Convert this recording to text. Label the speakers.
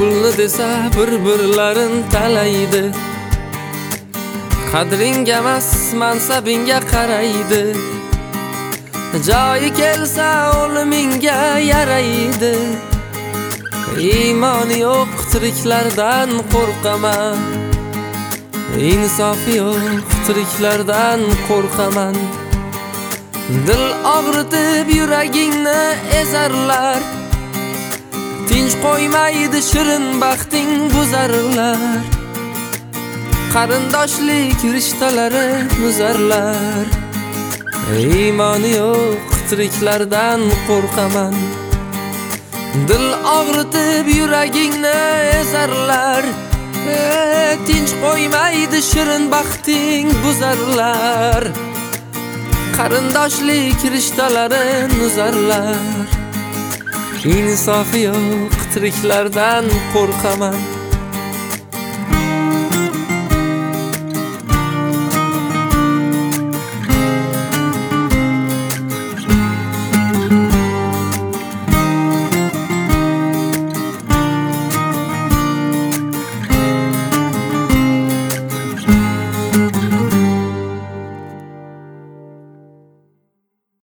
Speaker 1: pulni desa bir-birlarin talaydi. Qadringga emas mansabingga qaraydi. Joyi kelsa o'limingga yaraydi. Iymoni yo'q tiriklardan qo'rqaman. Insofi yo'q tiriklardan qo'rqaman. Dil og'ritib yuragingni ezarlar. Tinch qo'ymaydi shirin baxting buzarlar. Qarindoshlik rishtalari muzarlar. Iymoni yo'q tiriklardan qo'rqaman. Dil og'ritib yuragingni ezarlar. Tinch qo'ymaydi shirin baxting buzarlar. Qarindoshlik rishtalari muzarlar. Insofi yo'q tiriklardan qo'rqaman.